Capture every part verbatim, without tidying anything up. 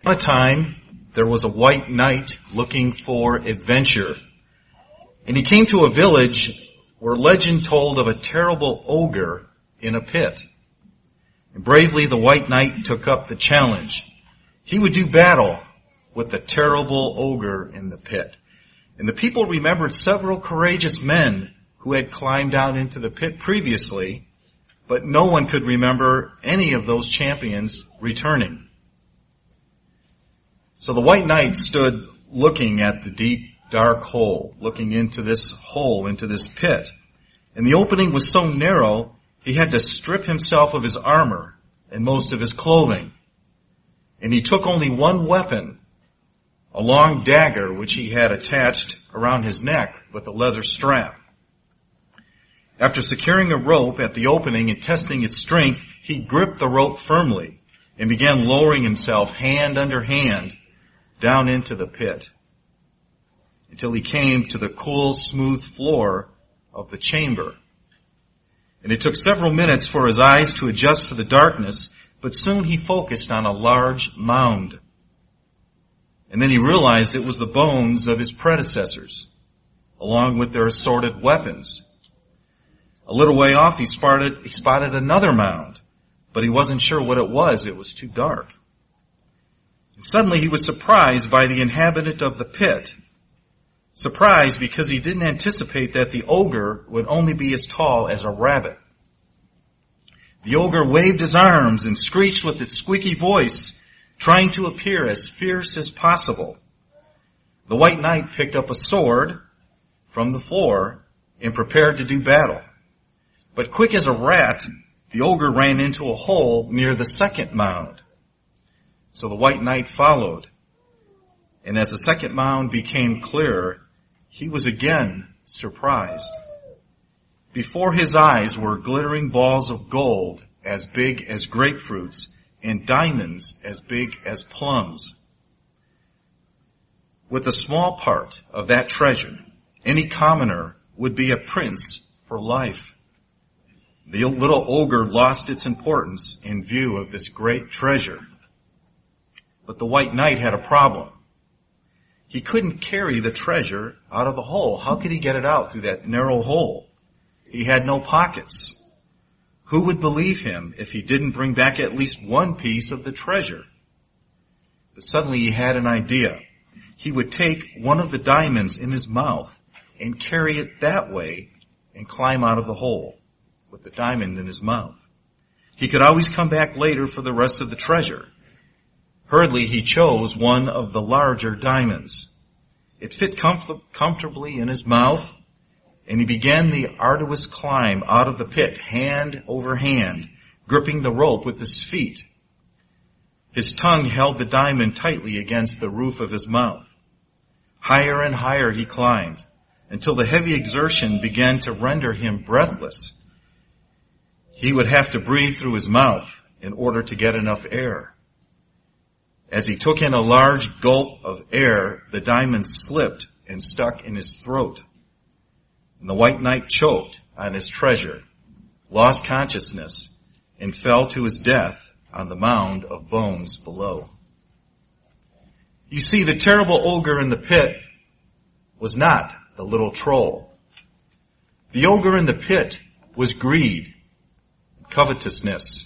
At a time, there was a white knight looking for adventure. And he came to a village where legend told of a terrible ogre in a pit. And bravely the white knight took up the challenge. He would do battle with the terrible ogre in the pit. And the people remembered several courageous men who had climbed down into the pit previously, but no one could remember any of those champions returning. So the white knight stood looking at the deep, dark hole, looking into this hole, into this pit. And the opening was so narrow, he had to strip himself of his armor and most of his clothing. And he took only one weapon, a long dagger which he had attached around his neck with a leather strap. After securing a rope at the opening and testing its strength, he gripped the rope firmly and began lowering himself hand under hand down into the pit until he came to the cool, smooth floor of the chamber. And it took several minutes for his eyes to adjust to the darkness, but soon he focused on a large mound. And then he realized it was the bones of his predecessors, along with their assorted weapons. A little way off, he spotted, he spotted another mound, but he wasn't sure what it was. It was too dark. And suddenly he was surprised by the inhabitant of the pit. Surprised because he didn't anticipate that the ogre would only be as tall as a rabbit. The ogre waved his arms and screeched with its squeaky voice, trying to appear as fierce as possible. The white knight picked up a sword from the floor and prepared to do battle. But quick as a rat, the ogre ran into a hole near the second mound. So the white knight followed. And as the second mound became clearer, he was again surprised. Before his eyes were glittering balls of gold as big as grapefruits and diamonds as big as plums. With a small part of that treasure, any commoner would be a prince for life. The little ogre lost its importance in view of this great treasure. But the white knight had a problem. He couldn't carry the treasure out of the hole. How could he get it out through that narrow hole? He had no pockets. Who would believe him if he didn't bring back at least one piece of the treasure? But suddenly he had an idea. He would take one of the diamonds in his mouth and carry it that way and climb out of the hole with the diamond in his mouth. He could always come back later for the rest of the treasure. Hurriedly, he chose one of the larger diamonds. It fit comf- comfortably in his mouth, and he began the arduous climb out of the pit, hand over hand, gripping the rope with his feet. His tongue held the diamond tightly against the roof of his mouth. Higher and higher he climbed, until the heavy exertion began to render him breathless. He would have to breathe through his mouth in order to get enough air. As he took in a large gulp of air, the diamond slipped and stuck in his throat. And the white knight choked on his treasure, lost consciousness, and fell to his death on the mound of bones below. You see, the terrible ogre in the pit was not the little troll. The ogre in the pit was greed, covetousness.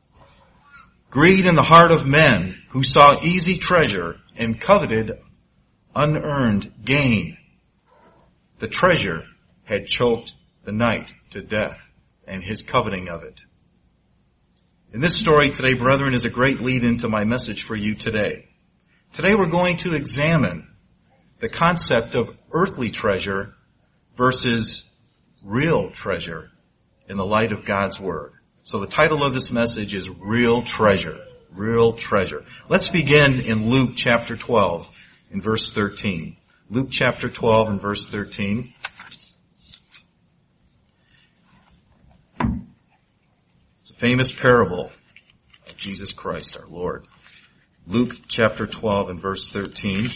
Greed in the heart of men who saw easy treasure and coveted unearned gain. The treasure had choked the knight to death and his coveting of it. And this story today, brethren, is a great lead into my message for you today. Today we're going to examine the concept of earthly treasure versus real treasure in the light of God's Word. So the title of this message is Real Treasure. Real Treasure. Let's begin in Luke chapter twelve in verse thirteen. Luke chapter twelve and verse thirteen. It's a famous parable of Jesus Christ our Lord. Luke chapter twelve and verse thirteen.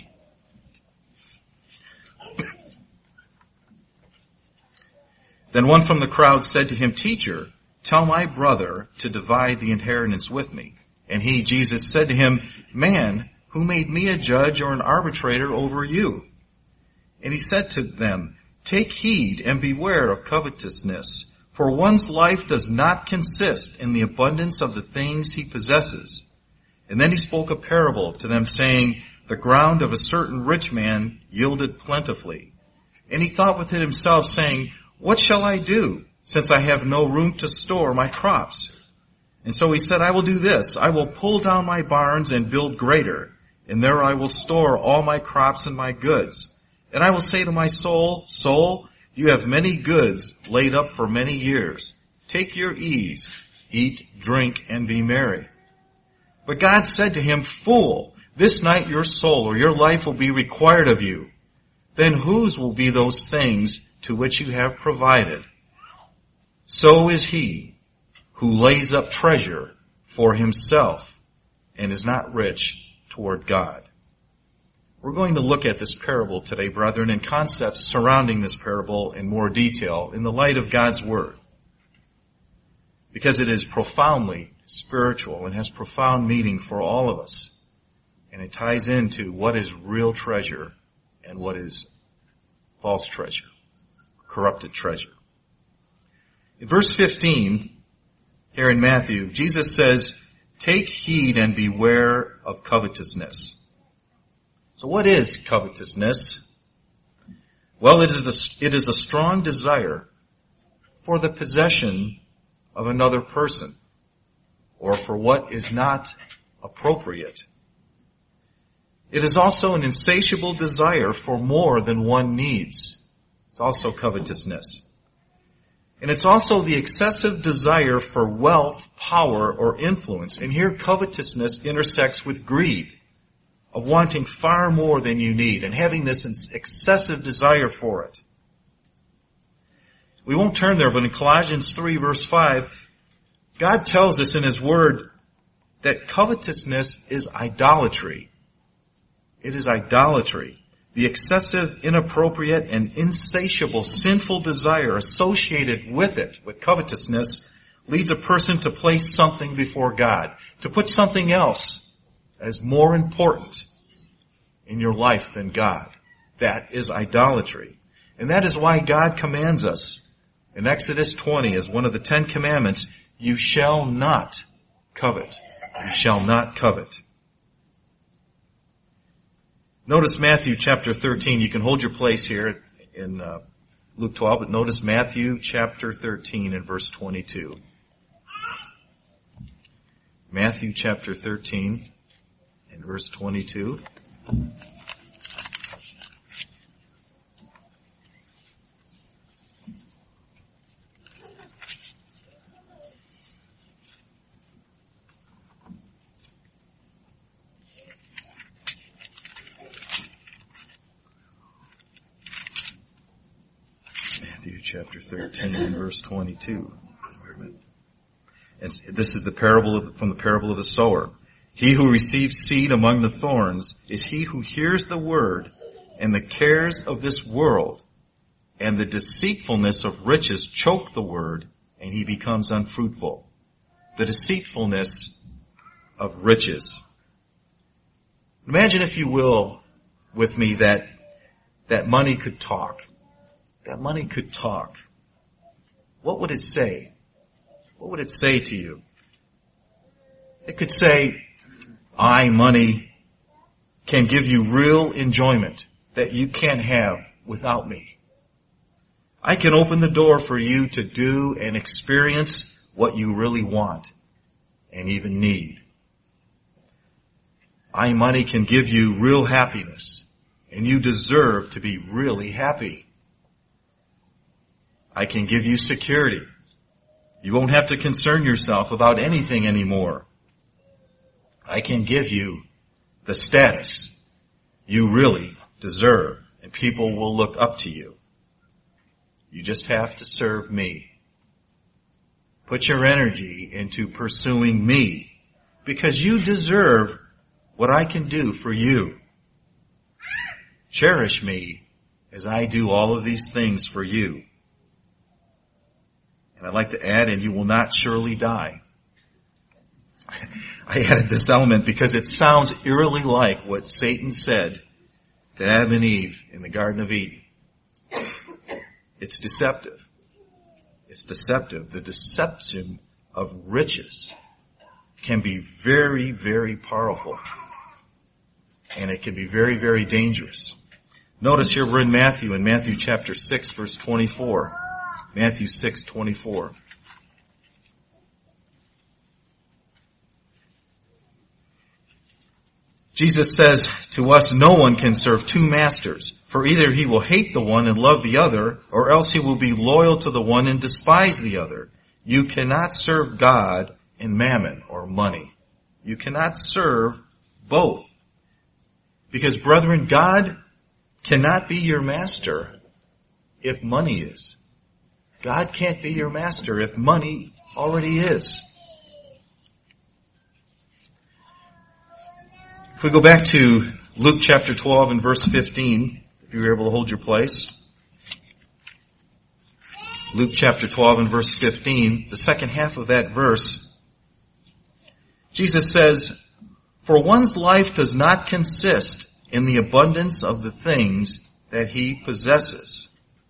Then one from the crowd said to him, "Teacher, tell my brother to divide the inheritance with me." And he, Jesus, said to him, "Man Who made me a judge or an arbitrator over you? And he said to them, Take heed and beware of covetousness, for one's life does not consist in the abundance of the things he possesses. And then he spoke a parable to them, saying, The ground of a certain rich man yielded plentifully. And he thought within himself, saying, What shall I do, since I have no room to store my crops? And so he said, I will do this. I will pull down my barns and build greater, and there I will store all my crops and my goods. And I will say to my soul, Soul, you have many goods laid up for many years. Take your ease, eat, drink, and be merry. But God said to him, Fool, this night your soul or your life will be required of you. Then whose will be those things to which you have provided? So is he who lays up treasure for himself and is not rich toward God. We're going to look at this parable today, brethren, and concepts surrounding this parable in more detail in the light of God's Word, because it is profoundly spiritual and has profound meaning for all of us, and it ties into what is real treasure and what is false treasure, corrupted treasure. In verse fifteen, here in Matthew, Jesus says, Take heed and beware of covetousness. So what is covetousness? Well, it is, the, it is a strong desire for the possession of another person, or for what is not appropriate. It is also an insatiable desire for more than one needs. It's also covetousness. And it's also the excessive desire for wealth, power, or influence. And here covetousness intersects with greed, of wanting far more than you need and having this excessive desire for it. We won't turn there, but in Colossians three verse five, God tells us in His Word that covetousness is idolatry. It is idolatry. The excessive, inappropriate, and insatiable sinful desire associated with it, with covetousness, leads a person to place something before God, to put something else as more important in your life than God. That is idolatry. And that is why God commands us in Exodus twenty as one of the Ten Commandments, you shall not covet. You shall not covet. Notice Matthew chapter thirteen. You can hold your place here in uh, Luke twelve, but notice Matthew chapter thirteen and verse twenty-two. Matthew chapter thirteen and verse twenty-two. Matthew chapter thirteen and verse twenty-two. And this is the parable of, from the parable of the sower. He who receives seed among the thorns is he who hears the word, and the cares of this world and the deceitfulness of riches choke the word, and he becomes unfruitful. The deceitfulness of riches. Imagine, if you will, with me that that money could talk. That money could talk. What would it say? What would it say to you? It could say, I, money, can give you real enjoyment that you can't have without me. I can open the door for you to do and experience what you really want and even need. I, money, can give you real happiness, and you deserve to be really happy. I can give you security. You won't have to concern yourself about anything anymore. I can give you the status you really deserve, and people will look up to you. You just have to serve me. Put your energy into pursuing me, because you deserve what I can do for you. Cherish me as I do all of these things for you. And I'd like to add, and you will not surely die. I added this element because it sounds eerily like what Satan said to Adam and Eve in the Garden of Eden. It's deceptive. It's deceptive. The deception of riches can be very, very powerful. And it can be very, very dangerous. Notice here we're in Matthew, in Matthew chapter six, verse twenty-four. Matthew six, twenty-four. Jesus says to us, no one can serve two masters, for either he will hate the one and love the other, or else he will be loyal to the one and despise the other. You cannot serve God and mammon, or money. You cannot serve both. Because, brethren, God cannot be your master if money is. God can't be your master if money already is. If we go back to Luke chapter twelve and verse fifteen, if you were able to hold your place. Luke chapter twelve and verse fifteen, the second half of that verse, Jesus says, for one's life does not consist in the abundance of the things that he possesses.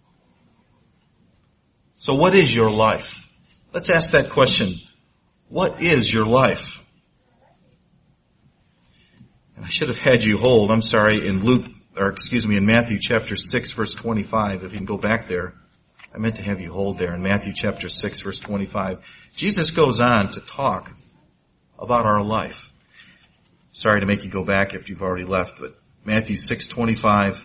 So what is your life? Let's ask that question. What is your life? And I should have had you hold, I'm sorry, in Luke, or excuse me, in Matthew chapter six, verse twenty-five, if you can go back there. I meant to have you hold there in Matthew chapter six, verse twenty-five. Jesus goes on to talk about our life. Sorry to make you go back if you've already left, but Matthew six, twenty-five.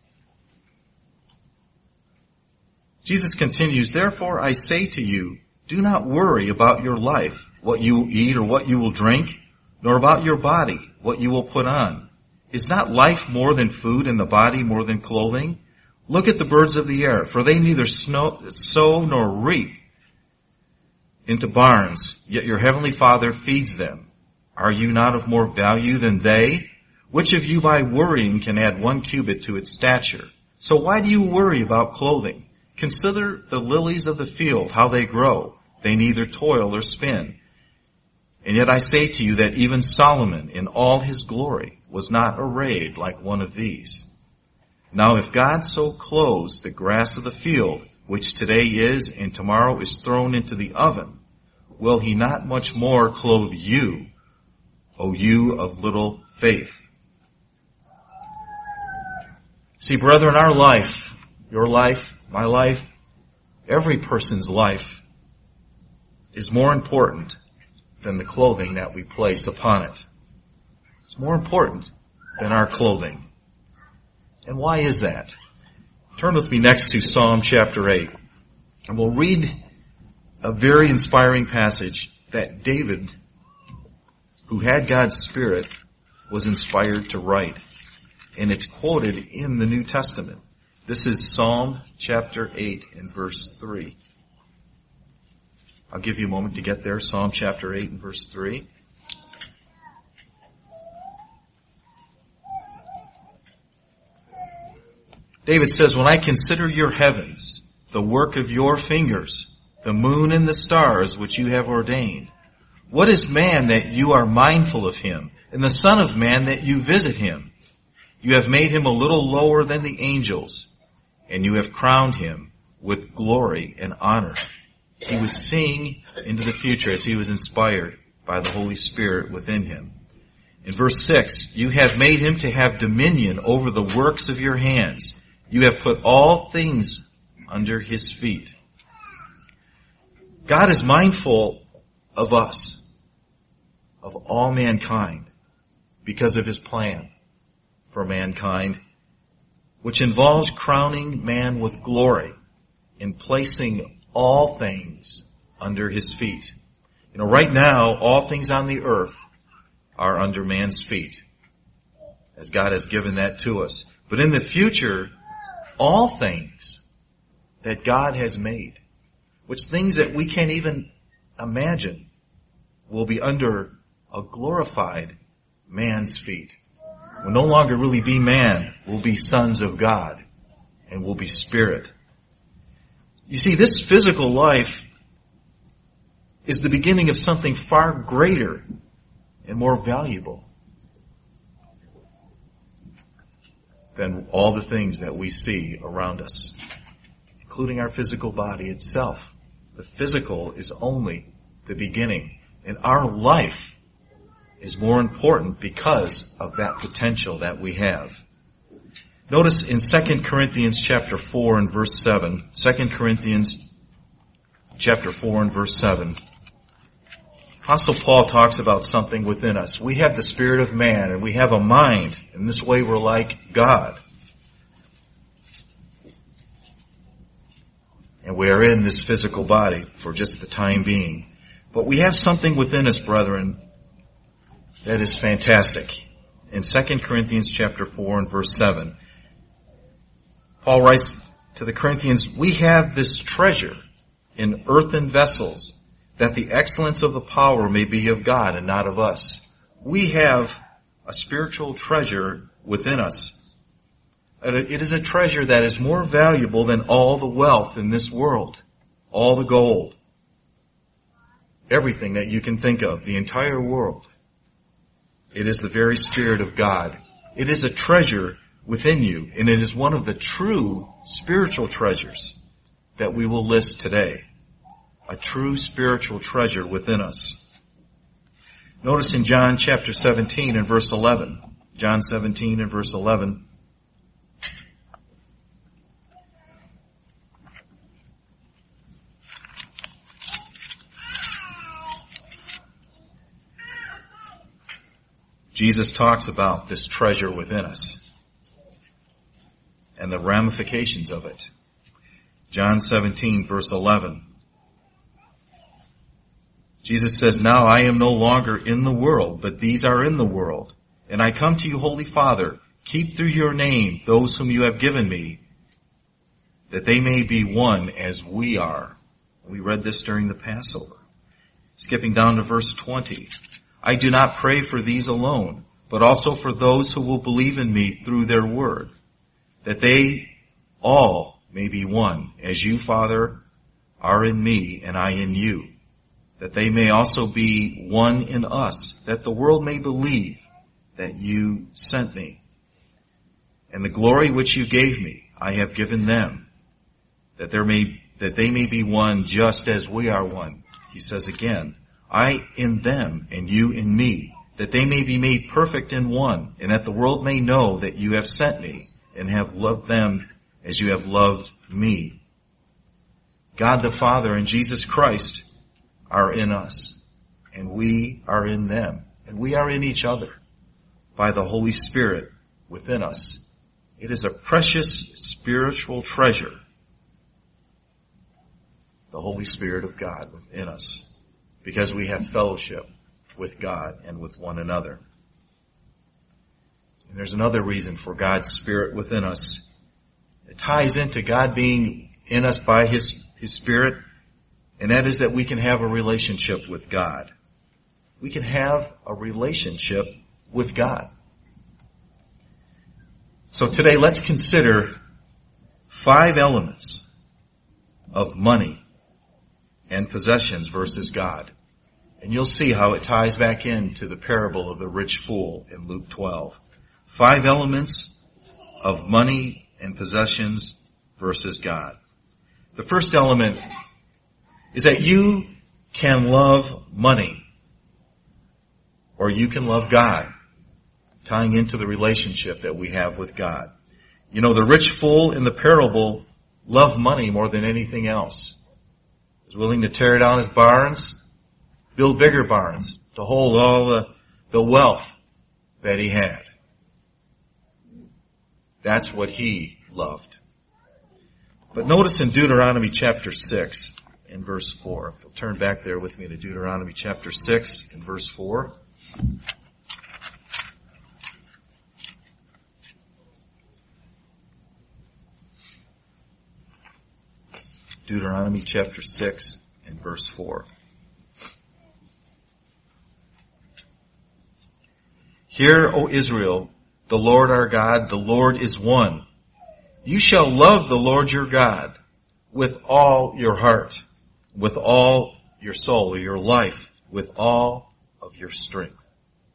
Jesus continues, therefore I say to you, do not worry about your life, what you will eat or what you will drink, nor about your body, what you will put on. Is not life more than food and the body more than clothing? Look at the birds of the air, for they neither snow, sow nor reap into barns, yet your heavenly Father feeds them. Are you not of more value than they? Which of you by worrying can add one cubit to its stature? So why do you worry about clothing? Consider the lilies of the field, how they grow. They neither toil or spin. And yet I say to you that even Solomon in all his glory was not arrayed like one of these. Now if God so clothes the grass of the field, which today is and tomorrow is thrown into the oven, will he not much more clothe you, O you of little faith? See, brethren, our life, your life, my life, every person's life is more important than the clothing that we place upon it. It's more important than our clothing. And why is that? Turn with me next to Psalm chapter eight. And we'll read a very inspiring passage that David, who had God's Spirit, was inspired to write. And it's quoted in the New Testament. This is Psalm chapter eight and verse three. I'll give you a moment to get there. Psalm chapter eight and verse three. David says, when I consider your heavens, the work of your fingers, the moon and the stars which you have ordained, what is man that you are mindful of him, and the son of man that you visit him? You have made him a little lower than the angels, and you have crowned him with glory and honor. He was seeing into the future as he was inspired by the Holy Spirit within him. In verse six, you have made him to have dominion over the works of your hands. You have put all things under his feet. God is mindful of us, of all mankind, because of his plan for mankind, which involves crowning man with glory and placing all things under his feet. You know, right now, all things on the earth are under man's feet, as God has given that to us. But in the future, all things that God has made, which things that we can't even imagine, will be under a glorified man's feet. Will no longer really be man, will be sons of God, and will be spirit. You see, this physical life is the beginning of something far greater and more valuable than all the things that we see around us, including our physical body itself. The physical is only the beginning, and our life is more important because of that potential that we have. Notice in Second Corinthians chapter four and verse seven, Second Corinthians chapter four and verse seven, Apostle Paul talks about something within us. We have the spirit of man, and we have a mind. In this way, we're like God. And we are in this physical body for just the time being. But we have something within us, brethren, that is fantastic. In Second Corinthians chapter four and verse seven, Paul writes to the Corinthians, we have this treasure in earthen vessels, that the excellence of the power may be of God and not of us. We have a spiritual treasure within us. It is a treasure that is more valuable than all the wealth in this world, all the gold, everything that you can think of, the entire world. It is the very Spirit of God. It is a treasure within you, and it is one of the true spiritual treasures that we will list today. A true spiritual treasure within us. Notice in John chapter seventeen and verse eleven. John seventeen and verse eleven. Jesus talks about this treasure within us and the ramifications of it. John seventeen verse eleven. Jesus says, now I am no longer in the world, but these are in the world. And I come to you, Holy Father, keep through your name those whom you have given me, that they may be one as we are. We read this during the Passover. Skipping down to verse twenty. I do not pray for these alone, but also for those who will believe in me through their word, that they all may be one, as you, Father, are in me and I in you, that they may also be one in us, that the world may believe that you sent me. And the glory which you gave me, I have given them, that there may, that they may be one just as we are one. He says again, I in them and you in me, that they may be made perfect in one, and that the world may know that you have sent me and have loved them as you have loved me. God the Father and Jesus Christ are in us, and we are in them, and we are in each other by the Holy Spirit within us. It is a precious spiritual treasure, the Holy Spirit of God within us, because we have fellowship with God and with one another. And there's another reason for God's Spirit within us. It ties into God being in us by His, His Spirit, and that is that we can have a relationship with God. We can have a relationship with God. So today let's consider five elements of money and possessions versus God. And you'll see how it ties back into the parable of the rich fool in Luke twelve. Five elements of money and possessions versus God. The first element is that you can love money or you can love God, tying into the relationship that we have with God. You know, the rich fool in the parable loved money more than anything else. He was willing to tear down his barns, build bigger barns to hold all the, the wealth that he had. That's what he loved. But notice in Deuteronomy chapter six and verse four. If you'll turn back there with me to Deuteronomy chapter six and verse four. Deuteronomy chapter six and verse four. Hear, O Israel, the Lord our God, the Lord is one. You shall love the Lord your God with all your heart, with all your soul, or your life, with all of your strength.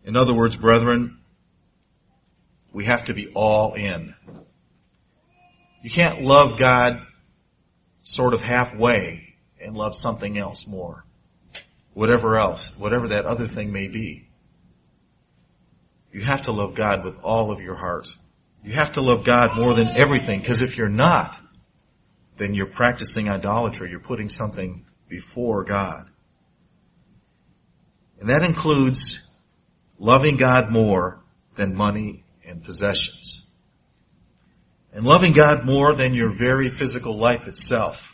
In other words, brethren, we have to be all in. You can't love God sort of halfway and love something else more. Whatever else, whatever that other thing may be. You have to love God with all of your heart. You have to love God more than everything, because if you're not, then you're practicing idolatry. You're putting something before God. And that includes loving God more than money and possessions. And loving God more than your very physical life itself.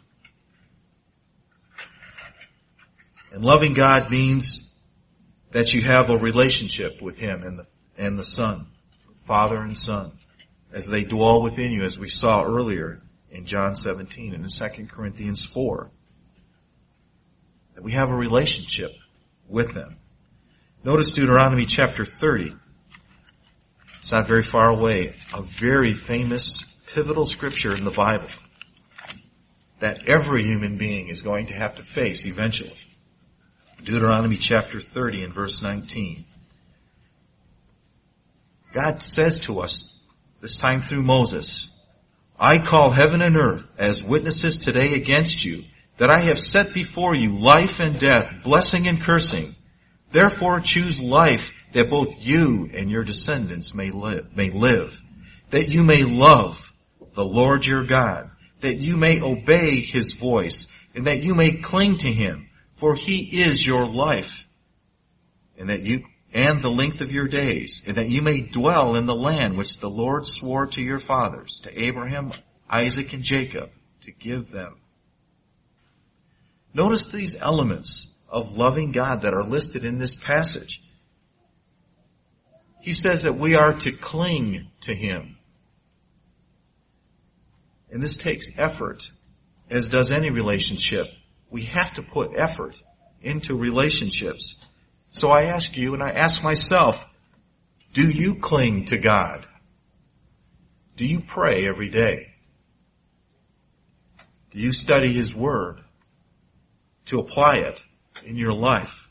And loving God means that you have a relationship with Him and the, and the Son, Father and Son, as they dwell within you, as we saw earlier in John seventeen and in Second Corinthians four. That we have a relationship with them. Notice Deuteronomy chapter thirty. It's not very far away. A very famous, pivotal scripture in the Bible that every human being is going to have to face eventually. Deuteronomy chapter thirty and verse nineteen. God says to us, this time through Moses, I call heaven and earth as witnesses today against you, that I have set before you life and death, blessing and cursing. Therefore choose life, that both you and your descendants may live, may live, that you may love the Lord your God, that you may obey His voice, and that you may cling to Him, for He is your life, and that you, and the length of your days, and that you may dwell in the land which the Lord swore to your fathers, to Abraham, Isaac, and Jacob, to give them. Notice these elements of loving God that are listed in this passage. He says that we are to cling to Him. And this takes effort, as does any relationship. We have to put effort into relationships. So I ask you, and I ask myself, do you cling to God? Do you pray every day? Do you study His Word to apply it in your life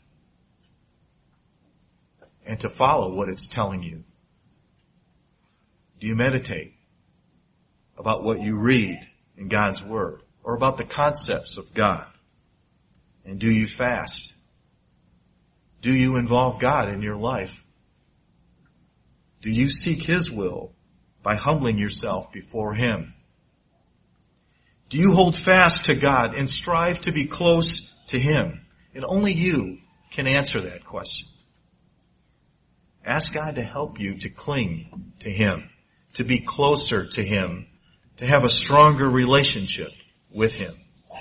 and to follow what it's telling you? Do you meditate about what you read in God's Word or about the concepts of God? And do you fast? Do you involve God in your life? Do you seek His will by humbling yourself before Him? Do you hold fast to God and strive to be close to Him? And only you can answer that question. Ask God to help you to cling to Him, to be closer to Him, to have a stronger relationship with Him.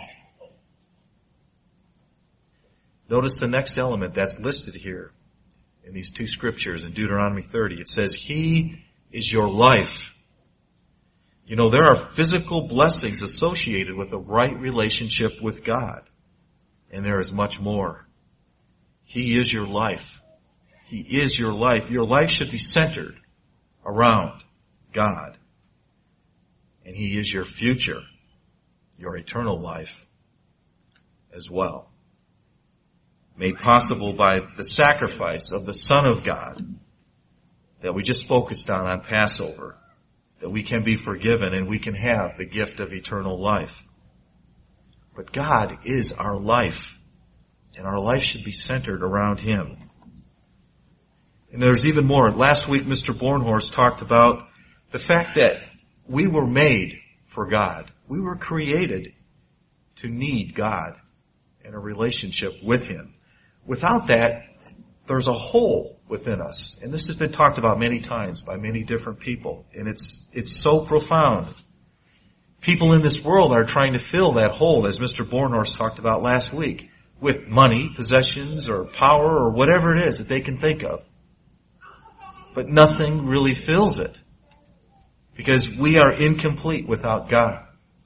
Notice the next element that's listed here in these two scriptures in Deuteronomy thirty. It says, He is your life. You know, there are physical blessings associated with a right relationship with God. And there is much more. He is your life. He is your life. Your life should be centered around God. And He is your future, your eternal life as well. Made possible by the sacrifice of the Son of God that we just focused on on Passover, that we can be forgiven and we can have the gift of eternal life. But God is our life, and our life should be centered around Him. And there's even more. Last week, Mister Bornhorst talked about the fact that we were made for God. We were created to need God and a relationship with Him. Without that, there's a hole within us. And this has been talked about many times by many different people. And it's, it's so profound. People in this world are trying to fill that hole, as Mister Bornhorst talked about last week, with money, possessions, or power, or whatever it is that they can think of. But nothing really fills it. Because we are incomplete without God.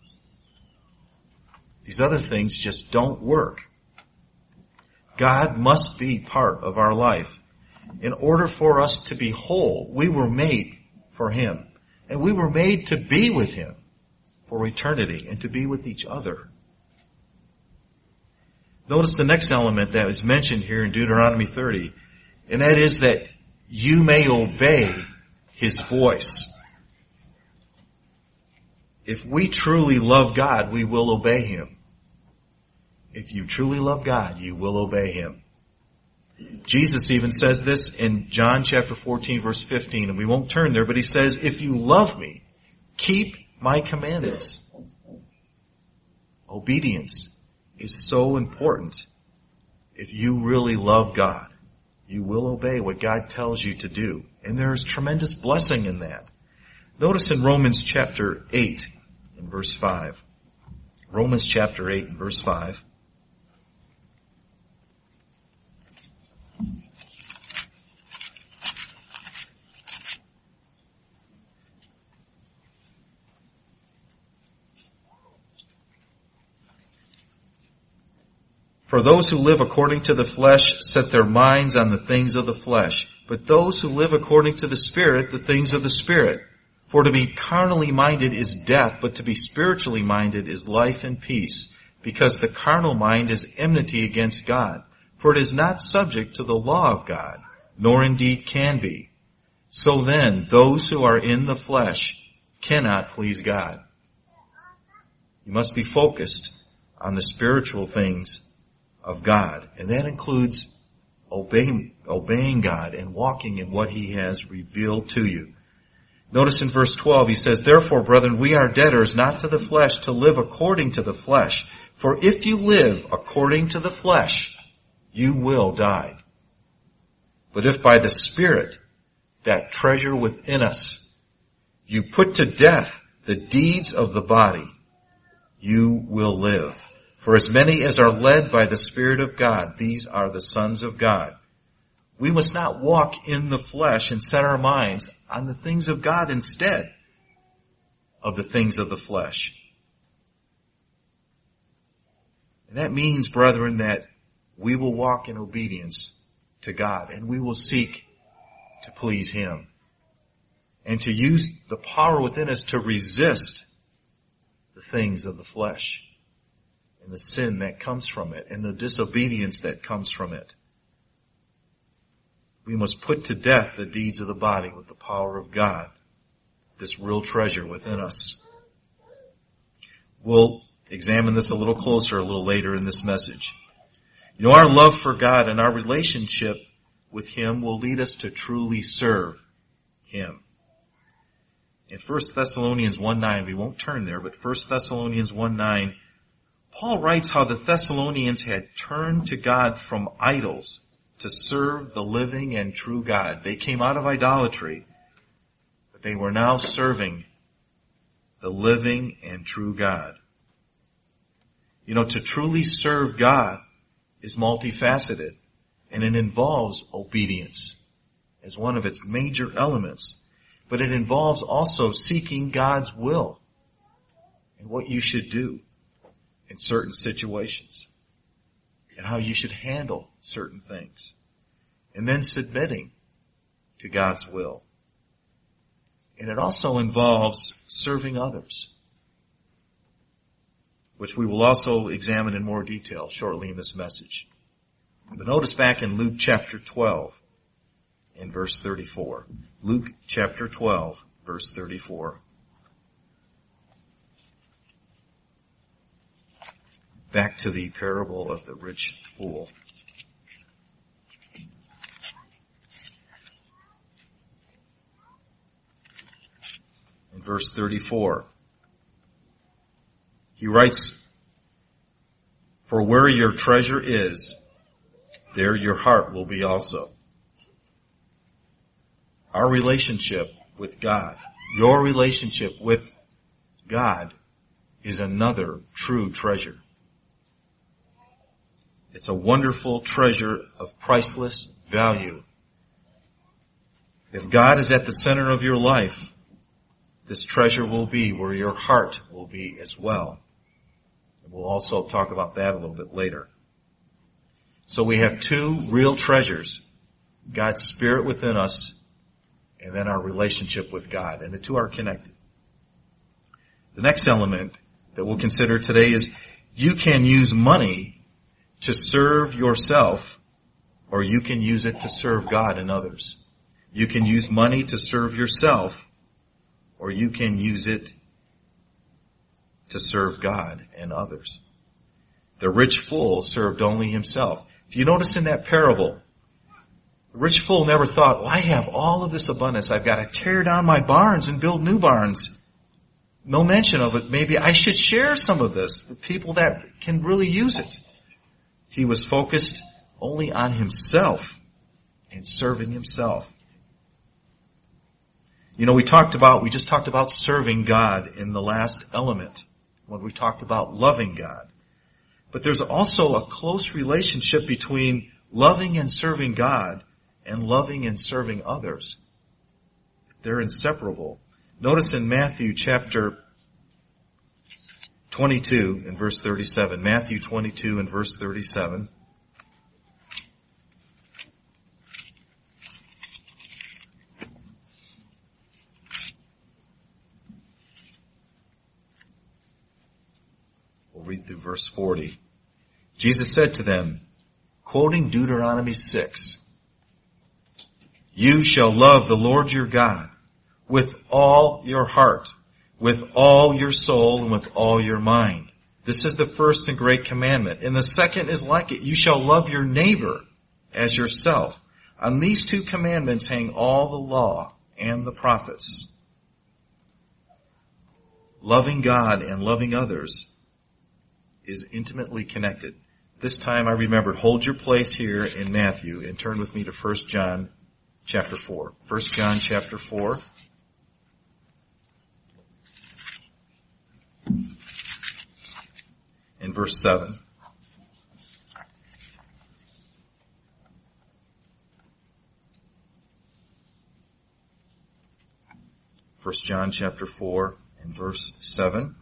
These other things just don't work. God must be part of our life. In order for us to be whole, we were made for Him. And we were made to be with Him for eternity and to be with each other. Notice the next element that is mentioned here in Deuteronomy thirty, and that is that you may obey His voice. If we truly love God, we will obey Him. If you truly love God, you will obey Him. Jesus even says this in John chapter fourteen, verse fifteen, and we won't turn there, but He says, if you love me, keep my commandments. Obedience is so important. If you really love God, you will obey what God tells you to do. And there is tremendous blessing in that. Notice in Romans chapter eight, in verse five. Romans chapter eight, in verse five. For those who live according to the flesh set their minds on the things of the flesh, but those who live according to the Spirit, the things of the Spirit. For to be carnally minded is death, but to be spiritually minded is life and peace, because the carnal mind is enmity against God. For it is not subject to the law of God, nor indeed can be. So then, those who are in the flesh cannot please God. You must be focused on the spiritual things of God, and that includes obeying, obeying God and walking in what He has revealed to you. Notice in verse twelve, he says, therefore, brethren, we are debtors not to the flesh to live according to the flesh. For if you live according to the flesh, you will die. But if by the Spirit, that treasure within us, you put to death the deeds of the body, you will live. For as many as are led by the Spirit of God, these are the sons of God. We must not walk in the flesh and set our minds on the things of God instead of the things of the flesh. And that means, brethren, that we will walk in obedience to God and we will seek to please Him and to use the power within us to resist the things of the flesh and the sin that comes from it and the disobedience that comes from it. We must put to death the deeds of the body with the power of God, this real treasure within us. We'll examine this a little closer a little later in this message. You know, our love for God and our relationship with Him will lead us to truly serve Him. In First Thessalonians one nine, we won't turn there, but First Thessalonians one nine, Paul writes how the Thessalonians had turned to God from idols to serve the living and true God. They came out of idolatry, but they were now serving the living and true God. You know, to truly serve God is multifaceted, and it involves obedience as one of its major elements. But it involves also seeking God's will and what you should do in certain situations and how you should handle certain things, and then submitting to God's will. And it also involves serving others, which we will also examine in more detail shortly in this message. But notice back in Luke chapter twelve, in verse thirty-four. Luke chapter twelve, verse thirty-four. Back to the parable of the rich fool. In verse thirty-four, he writes, for where your treasure is, there your heart will be also. Our relationship with God, your relationship with God, is another true treasure. It's a wonderful treasure of priceless value. If God is at the center of your life, this treasure will be where your heart will be as well. And we'll also talk about that a little bit later. So we have two real treasures, God's Spirit within us, and then our relationship with God. And the two are connected. The next element that we'll consider today is you can use money to serve yourself, or you can use it to serve God and others. You can use money to serve yourself, or you can use it to serve God and others. The rich fool served only himself. If you notice in that parable, the rich fool never thought, well, I have all of this abundance. I've got to tear down my barns and build new barns. No mention of it. Maybe I should share some of this with people that can really use it. He was focused only on himself and serving himself. You know, we talked about, we just talked about serving God in the last element when we talked about loving God. But there's also a close relationship between loving and serving God and loving and serving others. They're inseparable. Notice in Matthew chapter twenty-two and verse thirty-seven. Matthew twenty-two and verse thirty-seven. We'll read through verse forty. Jesus said to them, quoting Deuteronomy six, you shall love the Lord your God with all your heart, with all your soul, and with all your mind. This is the first and great commandment. And the second is like it. You shall love your neighbor as yourself. On these two commandments hang all the law and the prophets. Loving God and loving others is intimately connected. This time I remembered, hold your place here in Matthew and turn with me to First John chapter four. First John chapter four. In verse seven. First John chapter four and verse seven.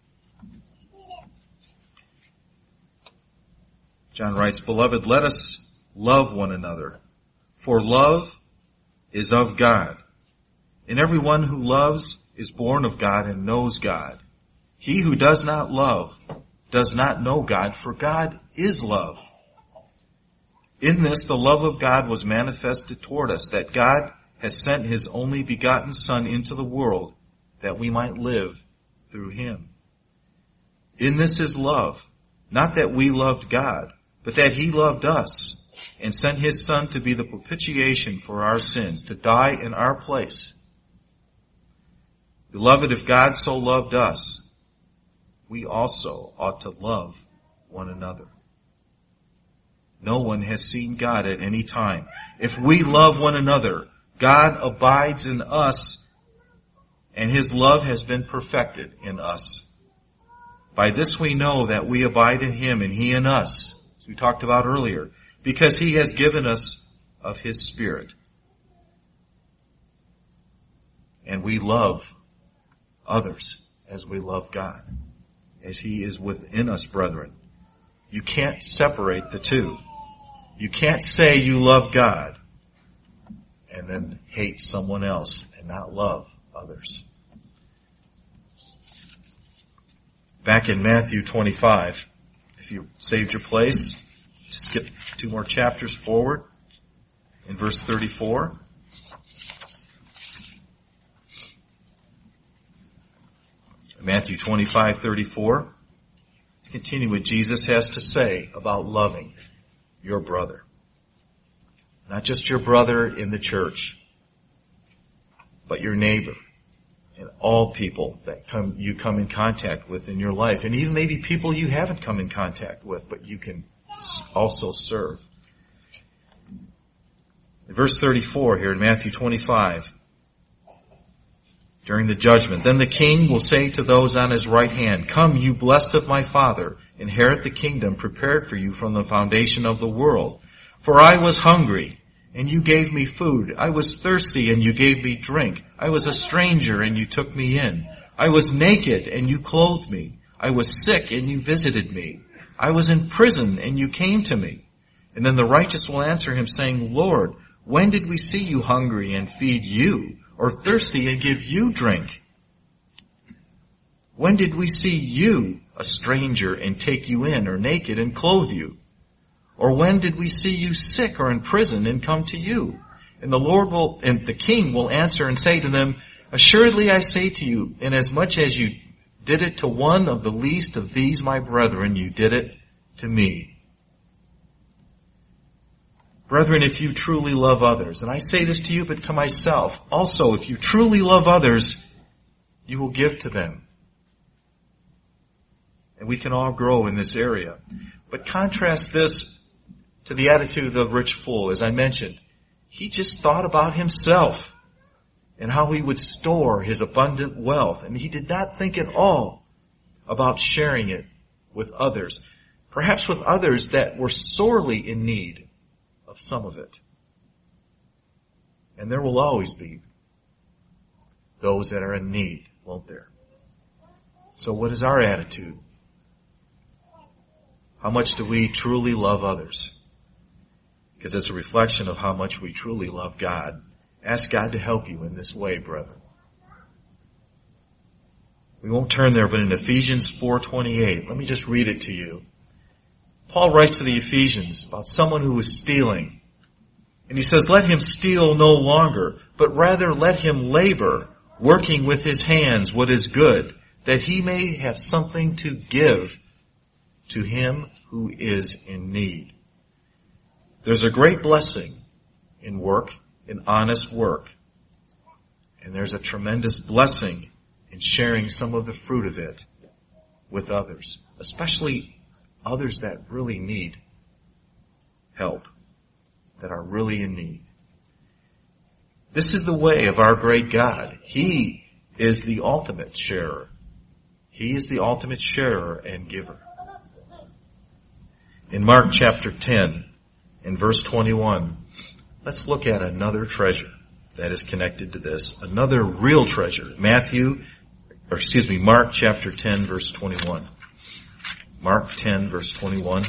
John writes, beloved, let us love one another, for love is of God. And everyone who loves is born of God and knows God. He who does not love does not know God, for God is love. In this, the love of God was manifested toward us, that God has sent his only begotten Son into the world, that we might live through him. In this is love, not that we loved God, but that he loved us and sent his Son to be the propitiation for our sins, to die in our place. Beloved, if God so loved us, we also ought to love one another. No one has seen God at any time. If we love one another, God abides in us, and his love has been perfected in us. By this we know that we abide in him and he in us, as we talked about earlier, because he has given us of his Spirit. And we love others as we love God, as he is within us, brethren. You can't separate the two. You can't say you love God and then hate someone else and not love others. Back in Matthew twenty-five, if you saved your place, just skip two more chapters forward in verse thirty-four. Matthew twenty-five thirty-four. Let's continue what Jesus has to say about loving your brother. Not just your brother in the church, but your neighbor and all people that come you come in contact with in your life. And even maybe people you haven't come in contact with, but you can also serve. In verse thirty-four here in Matthew twenty-five, during the judgment, then the king will say to those on his right hand, come, you blessed of my Father, inherit the kingdom prepared for you from the foundation of the world. For I was hungry, and you gave me food. I was thirsty, and you gave me drink. I was a stranger, and you took me in. I was naked, and you clothed me. I was sick, and you visited me. I was in prison, and you came to me. And then the righteous will answer him, saying, Lord, when did we see you hungry and feed you, or thirsty and give you drink? When did we see you a stranger and take you in, or naked and clothe you? Or when did we see you sick or in prison and come to you? And the Lord will, and the king will answer and say to them, assuredly I say to you, inasmuch as you did it to one of the least of these my brethren, you did it to me. Brethren, if you truly love others, and I say this to you, but to myself, also, if you truly love others, you will give to them. And we can all grow in this area. But contrast this to the attitude of the rich fool. As I mentioned, he just thought about himself and how he would store his abundant wealth. And he did not think at all about sharing it with others, perhaps with others that were sorely in need of some of it. And there will always be those that are in need, won't there? So what is our attitude? How much do we truly love others? Because it's a reflection of how much we truly love God. Ask God to help you in this way, brethren. We won't turn there, but in Ephesians four twenty-eight, let me just read it to you. Paul writes to the Ephesians about someone who was stealing. And he says, let him steal no longer, but rather let him labor, working with his hands what is good, that he may have something to give to him who is in need. There's a great blessing in work, in honest work. And there's a tremendous blessing in sharing some of the fruit of it with others, especially others that really need help, that are really in need. This is the way of our great God. He is the ultimate sharer. He is the ultimate sharer and giver. In Mark chapter ten, in verse twenty-one, let's look at another treasure that is connected to this. Another real treasure. Matthew, or excuse me, Mark chapter ten, verse twenty-one. Mark ten, verse twenty-one.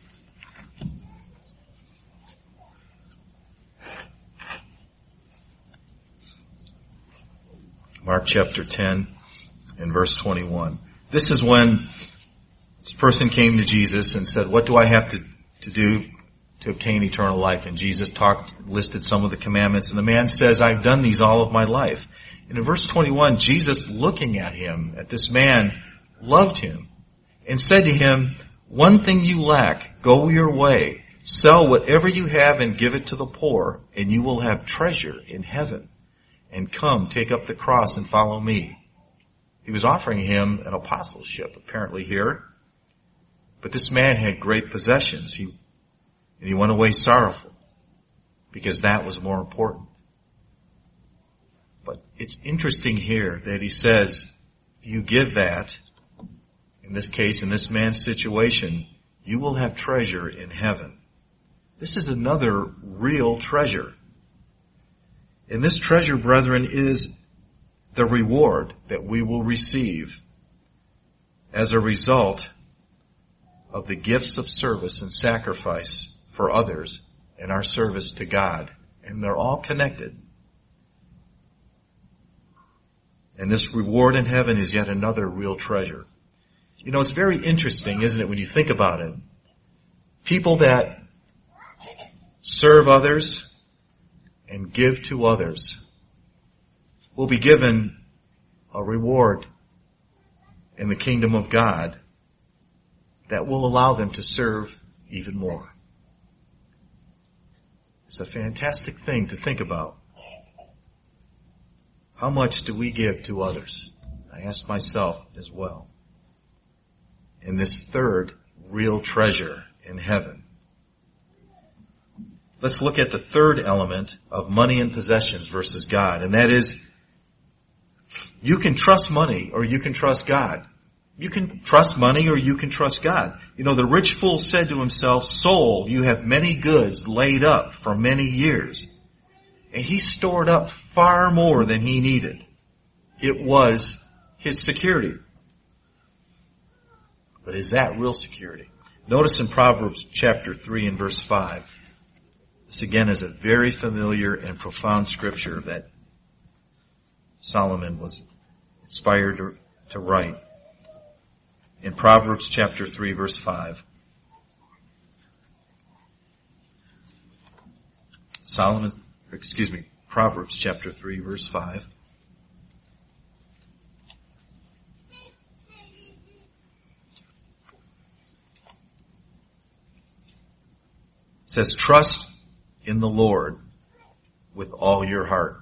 Mark chapter ten and verse twenty-one. This is when this person came to Jesus and said, what do I have to, to do to obtain eternal life? And Jesus talked, listed some of the commandments. And the man says, I've done these all of my life. And in verse twenty-one, Jesus, looking at him, at this man, loved him and said to him, one thing you lack, go your way, sell whatever you have and give it to the poor, and you will have treasure in heaven. And come, take up the cross and follow me. He was offering him an apostleship, apparently here. But this man had great possessions. He, and he went away sorrowful, because that was more important. But it's interesting here that he says, if you give that, in this case, in this man's situation, you will have treasure in heaven. This is another real treasure. And this treasure, brethren, is the reward that we will receive as a result of the gifts of service and sacrifice for others and our service to God. And they're all connected. And this reward in heaven is yet another real treasure. You know, it's very interesting, isn't it, when you think about it? People that serve others and give to others will be given a reward in the kingdom of God that will allow them to serve even more. It's a fantastic thing to think about. How much do we give to others? I ask myself as well. In this third real treasure in heaven. Let's look at the third element of money and possessions versus God, and that is, you can trust money or you can trust God. You can trust money or you can trust God. You know, the rich fool said to himself, soul, you have many goods laid up for many years. And he stored up far more than he needed. It was his security. But is that real security? Notice in Proverbs chapter three and verse five, this again is a very familiar and profound scripture that Solomon was inspired to, to write. In Proverbs chapter three verse five, Solomon, excuse me, Proverbs chapter three, verse five. It says, trust in the Lord with all your heart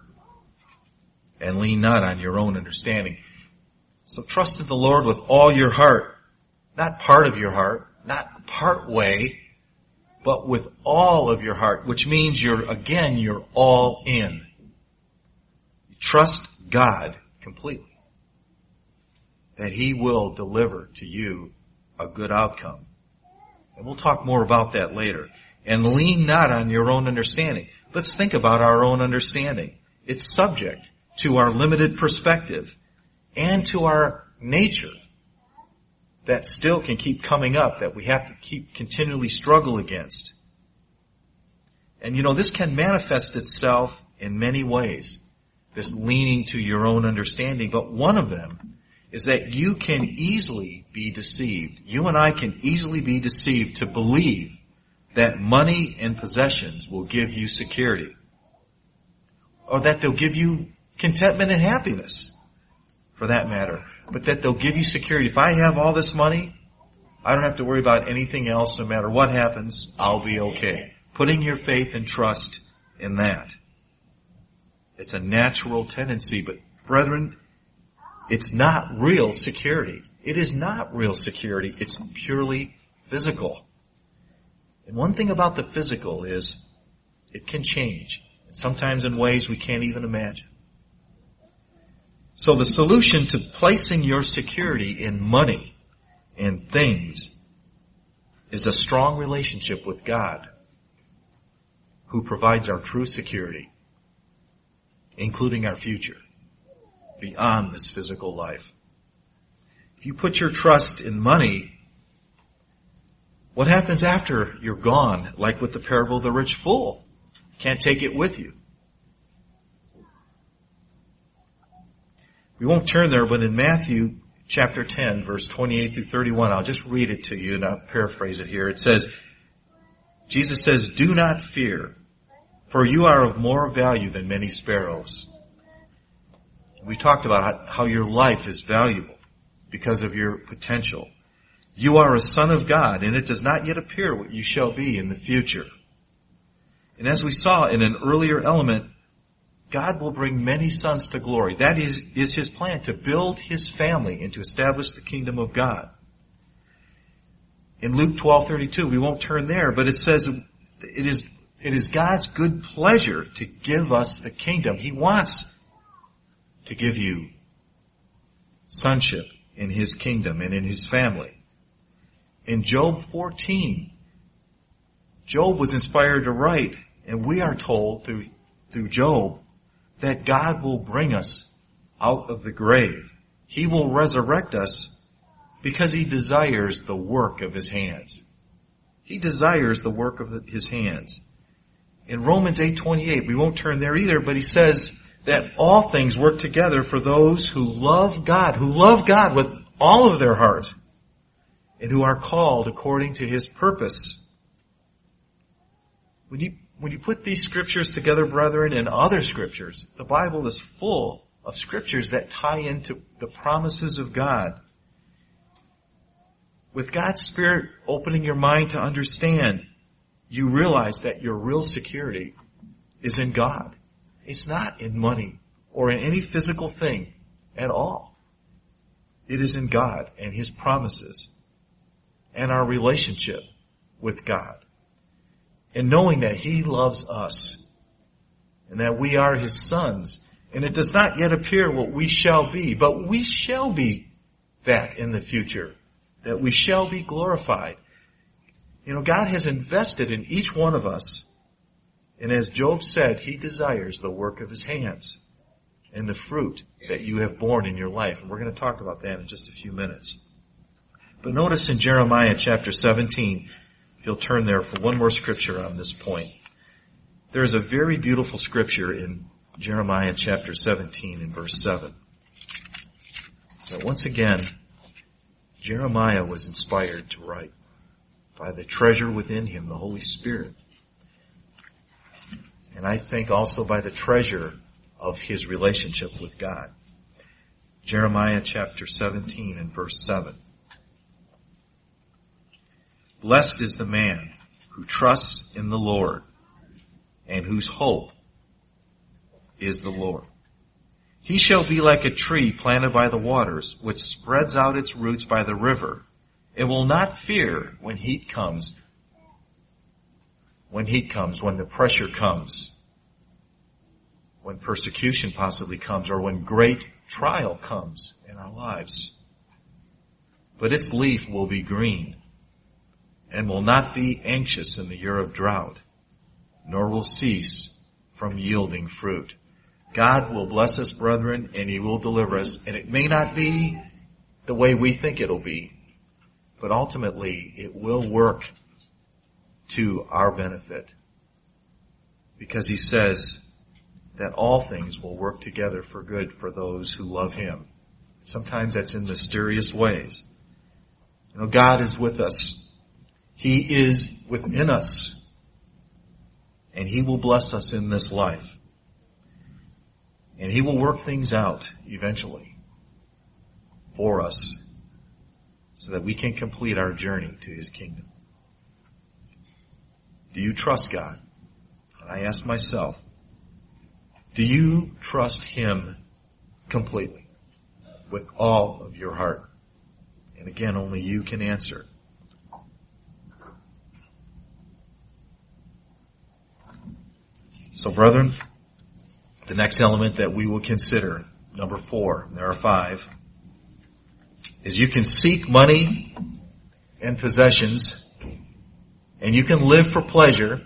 and lean not on your own understanding. So trust in the Lord with all your heart, not part of your heart, not part way, but with all of your heart, which means you're, again, you're all in. You trust God completely, that He will deliver to you a good outcome. And we'll talk more about that later. And lean not on your own understanding. Let's think about our own understanding. It's subject to our limited perspective and to our nature that still can keep coming up, that we have to keep continually struggle against. And you know, this can manifest itself in many ways, this leaning to your own understanding. But one of them is that you can easily be deceived. You and I can easily be deceived to believe that money and possessions will give you security, or that they'll give you contentment and happiness, for that matter, but that they'll give you security. If I have all this money, I don't have to worry about anything else. No matter what happens, I'll be okay. Putting your faith and trust in that. It's a natural tendency, but brethren, it's not real security. It is not real security. It's purely physical. And one thing about the physical is it can change, and sometimes in ways we can't even imagine. So the solution to placing your security in money and things is a strong relationship with God, who provides our true security, including our future, beyond this physical life. If you put your trust in money, what happens after you're gone? Like with the parable of the rich fool. Can't take it with you. We won't turn there, but in Matthew chapter ten, verse twenty-eight through thirty-one, I'll just read it to you and I'll paraphrase it here. It says, Jesus says, do not fear, for you are of more value than many sparrows. We talked about how your life is valuable because of your potential. You are a son of God, and it does not yet appear what you shall be in the future. And as we saw in an earlier element, God will bring many sons to glory. That is, is His plan, to build His family and to establish the kingdom of God. In Luke twelve thirty-two, we won't turn there, but it says it is, it is God's good pleasure to give us the kingdom. He wants to give you sonship in His kingdom and in His family. In Job fourteen, Job was inspired to write, and we are told through, through Job that God will bring us out of the grave. He will resurrect us because He desires the work of His hands. He desires the work of the, His hands. In Romans eight twenty-eight, we won't turn there either, but he says that all things work together for those who love God, who love God with all of their heart, and who are called according to His purpose. When you, when you put these scriptures together, brethren, and other scriptures, the Bible is full of scriptures that tie into the promises of God. With God's Spirit opening your mind to understand, you realize that your real security is in God. It's not in money or in any physical thing at all. It is in God and His promises and our relationship with God. And knowing that He loves us and that we are His sons. And it does not yet appear what we shall be, but we shall be that in the future, that we shall be glorified. You know, God has invested in each one of us. And as Job said, He desires the work of His hands and the fruit that you have borne in your life. And we're going to talk about that in just a few minutes. But notice in Jeremiah chapter seventeen, if you'll turn there for one more scripture on this point. There is a very beautiful scripture in Jeremiah chapter seventeen and verse seven. But once again, Jeremiah was inspired to write by the treasure within him, the Holy Spirit. And And I think also by the treasure of his relationship with God. Jeremiah chapter seventeen and verse seven. Blessed is the man who trusts in the Lord and whose hope is the Lord. He shall be like a tree planted by the waters, which spreads out its roots by the river. It will not fear when heat comes, when heat comes, when the pressure comes, when persecution possibly comes, or when great trial comes in our lives. But its leaf will be green and will not be anxious in the year of drought, nor will cease from yielding fruit. God will bless us, brethren, and he will deliver us. And it may not be the way we think it'll be, but ultimately it will work to our benefit. Because he says that all things will work together for good for those who love him. Sometimes that's in mysterious ways. You know, God is with us. He is within us. And he will bless us in this life. And he will work things out eventually for us so that we can complete our journey to his kingdom. Do you trust God? And I ask myself, do you trust him completely with all of your heart? And again, only you can answer. So, brethren, the next element that we will consider, number four, there are five, is you can seek money and possessions, and you can live for pleasure,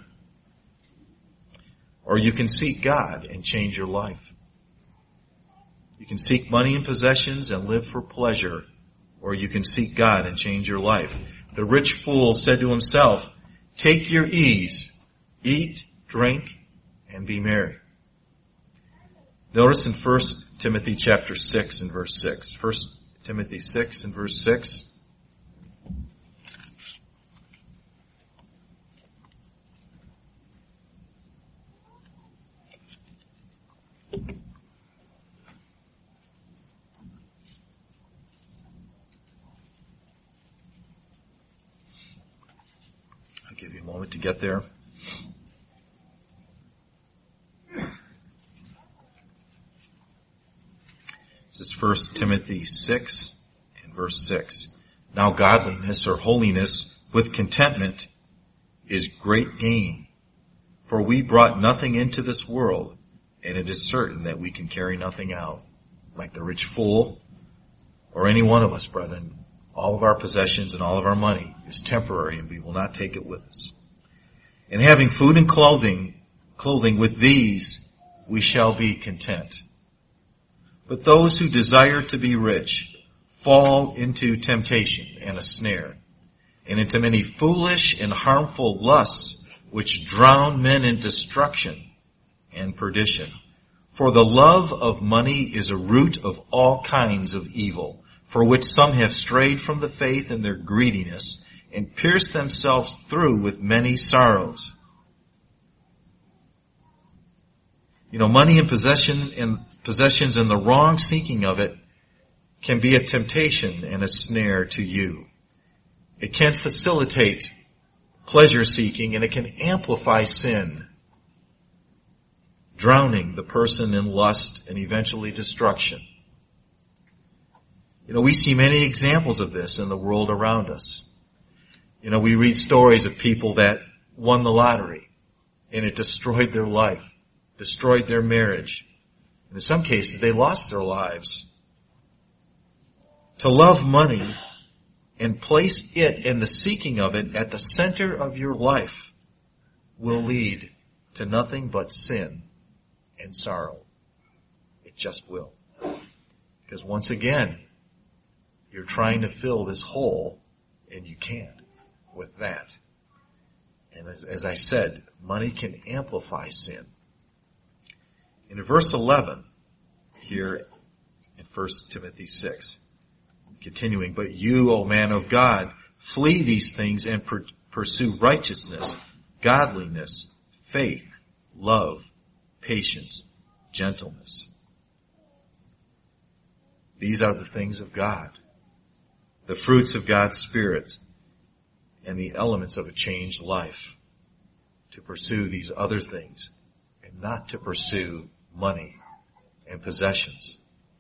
or you can seek God and change your life. You can seek money and possessions and live for pleasure, or you can seek God and change your life. The rich fool said to himself, "Take your ease, eat, drink, and be merry." Notice in First Timothy chapter six and verse six. First Timothy six and verse six. I'll give you a moment to get there. This is First Timothy six and verse six. Now godliness or holiness with contentment is great gain. For we brought nothing into this world, and it is certain that we can carry nothing out. Like the rich fool, or any one of us, brethren, all of our possessions and all of our money is temporary, and we will not take it with us. And having food and clothing, clothing with these, we shall be content. But those who desire to be rich fall into temptation and a snare, and into many foolish and harmful lusts, which drown men in destruction and perdition. For the love of money is a root of all kinds of evil, for which some have strayed from the faith in their greediness, and pierced themselves through with many sorrows. You know, money and possession and possessions and the wrong seeking of it can be a temptation and a snare to you. It can facilitate pleasure seeking, and it can amplify sin, drowning the person in lust and eventually destruction. You know, we see many examples of this in the world around us. You know, we read stories of people that won the lottery and it destroyed their life, destroyed their marriage. And in some cases, they lost their lives. To love money and place it and the seeking of it at the center of your life will lead to nothing but sin and sorrow. It just will. Because once again, you're trying to fill this hole, and you can't with that. And as, as I said, money can amplify sin. In verse eleven, here in First Timothy six, continuing, but you, O man of God, flee these things and per- pursue righteousness, godliness, faith, love, patience, gentleness. These are the things of God, the fruits of God's Spirit, and the elements of a changed life. To pursue these other things and not to pursue money and possessions.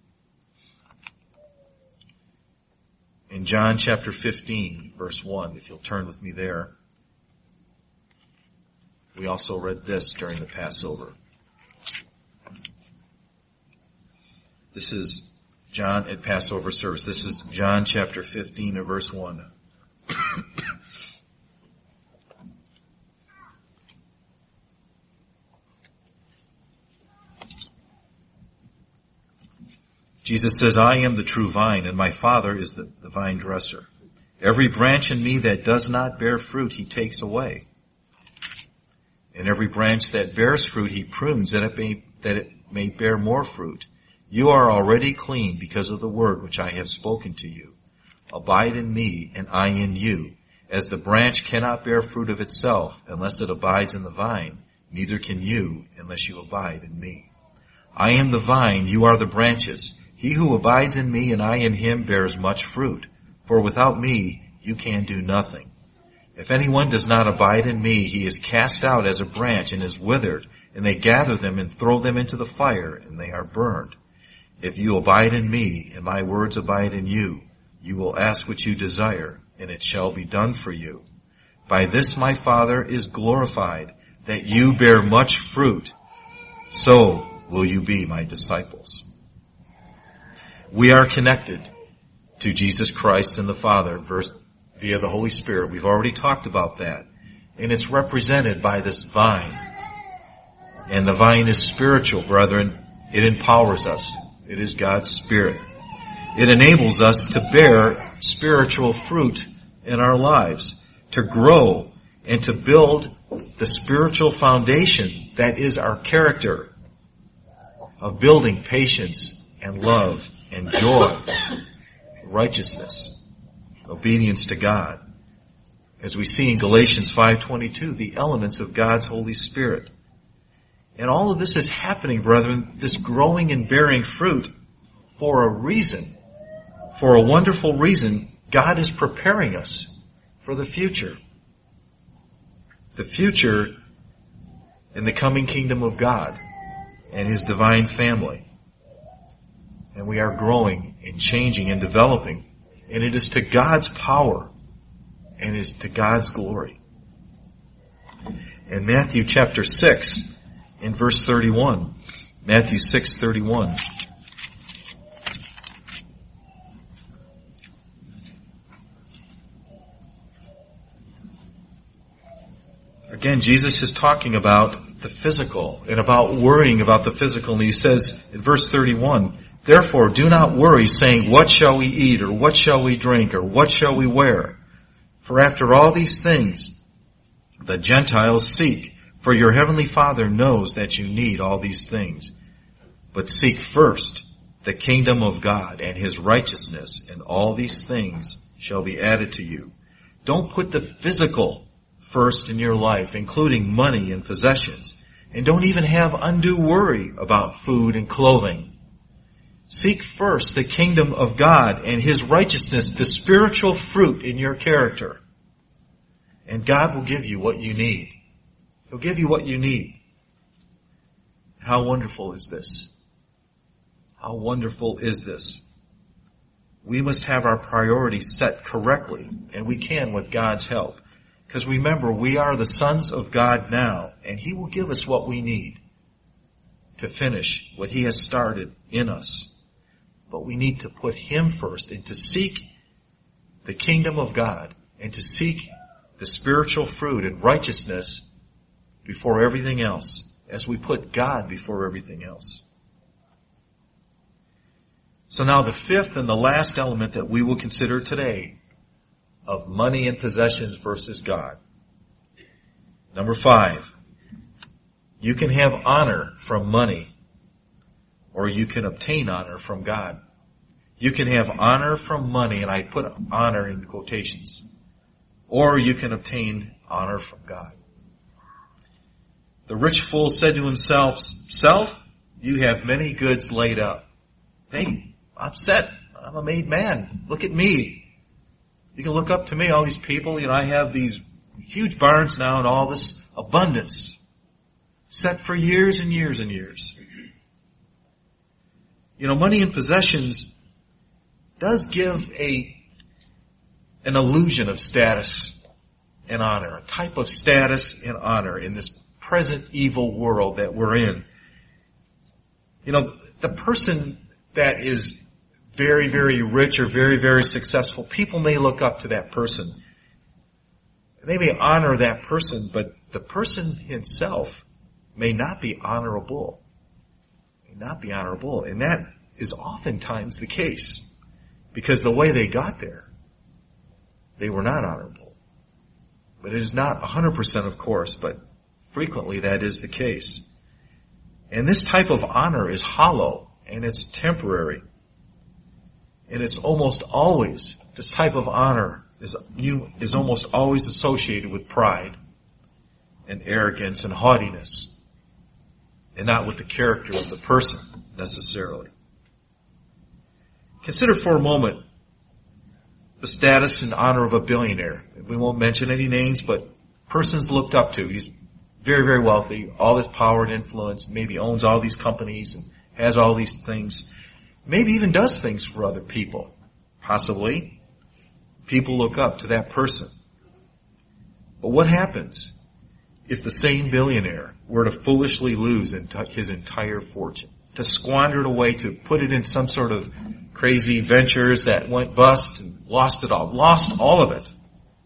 In John chapter fifteen, verse one, if you'll turn with me there, we also read this during the Passover. This is John at Passover service. This is John chapter fifteen and verse one. Jesus says, I am the true vine, and my Father is the, the vine dresser. Every branch in me that does not bear fruit, he takes away. And every branch that bears fruit, he prunes, that it may, that it may bear more fruit. You are already clean because of the word which I have spoken to you. Abide in me, and I in you. As the branch cannot bear fruit of itself unless it abides in the vine, neither can you unless you abide in me. I am the vine, you are the branches. He who abides in me and I in him bears much fruit, for without me you can do nothing. If anyone does not abide in me, he is cast out as a branch and is withered, and they gather them and throw them into the fire, and they are burned. If you abide in me, and my words abide in you, you will ask what you desire, and it shall be done for you. By this my Father is glorified, that you bear much fruit. So will you be my disciples. We are connected to Jesus Christ and the Father via the Holy Spirit. We've already talked about that. And it's represented by this vine. And the vine is spiritual, brethren. It empowers us. It is God's Spirit. It enables us to bear spiritual fruit in our lives, to grow and to build the spiritual foundation that is our character of building patience and love and joy, righteousness, obedience to God. As we see in Galatians five twenty-two, the elements of God's Holy Spirit. And all of this is happening, brethren, this growing and bearing fruit for a reason, for a wonderful reason. God is preparing us for the future. The future in the coming kingdom of God and His divine family. And we are growing and changing and developing. And it is to God's power and it is to God's glory. In Matthew chapter six, in verse thirty-one, Matthew six thirty-one. Again, Jesus is talking about the physical and about worrying about the physical. And he says in verse thirty-one, therefore do not worry, saying, what shall we eat, or what shall we drink, or what shall we wear? For after all these things the Gentiles seek, for your heavenly Father knows that you need all these things. But seek first the kingdom of God and His righteousness, and all these things shall be added to you. Don't put the physical first in your life, including money and possessions. And don't even have undue worry about food and clothing. Seek first the kingdom of God and His righteousness, the spiritual fruit in your character. And God will give you what you need. He'll give you what you need. How wonderful is this? How wonderful is this? We must have our priorities set correctly, and we can with God's help. Because remember, we are the sons of God now, and He will give us what we need to finish what He has started in us. But we need to put Him first and to seek the kingdom of God and to seek the spiritual fruit and righteousness before everything else, as we put God before everything else. So now the fifth and the last element that we will consider today of money and possessions versus God. Number five, you can have honor from money, or you can obtain honor from God. You can have honor from money, and I put honor in quotations, or you can obtain honor from God. The rich fool said to himself, Self, you have many goods laid up. Hey, I'm set. I'm a made man. Look at me. You can look up to me, all these people. You know, I have these huge barns now and all this abundance. Set for years and years and years. You know, money and possessions does give a an illusion of status and honor, a type of status and honor in this present evil world that we're in. You know, the person that is very, very rich or very, very successful, people may look up to that person. They may honor that person, but the person himself may not be honorable. May not be honorable. And that is oftentimes the case. Because the way they got there, they were not honorable. But it is not one hundred percent, of course, but frequently that is the case. And this type of honor is hollow, and it's temporary. And it's almost always, this type of honor is, you, is almost always associated with pride and arrogance and haughtiness, and not with the character of the person necessarily. Consider for a moment the status and honor of a billionaire. We won't mention any names, but persons looked up to. He's very, very wealthy, all this power and influence, maybe owns all these companies and has all these things. Maybe even does things for other people. Possibly. People look up to that person. But what happens if the same billionaire were to foolishly lose his entire fortune? To squander it away, to put it in some sort of crazy ventures that went bust and lost it all. Lost all of it.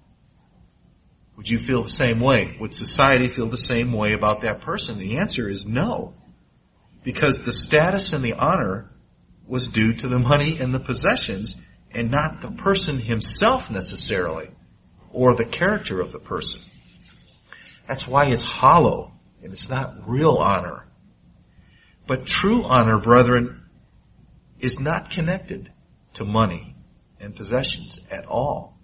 Would you feel the same way? Would society feel the same way about that person? The answer is no. Because the status and the honor was due to the money and the possessions, and not the person himself necessarily, or the character of the person. That's why it's hollow, and it's not real honor. But true honor, brethren, is not connected to money and possessions at all.